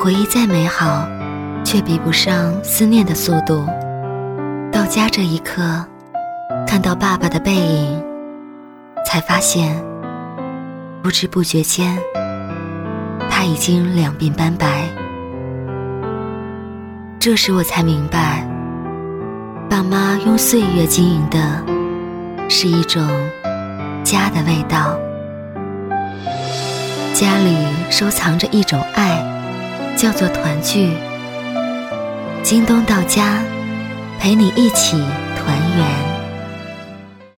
回忆再美好，却比不上思念的速度。到家这一刻，看到爸爸的背影，才发现不知不觉间他已经两鬓斑白。这时我才明白，爸妈用岁月经营的是一种家的味道。家里收藏着一种爱，叫做团聚。京东到家，陪你一起团圆。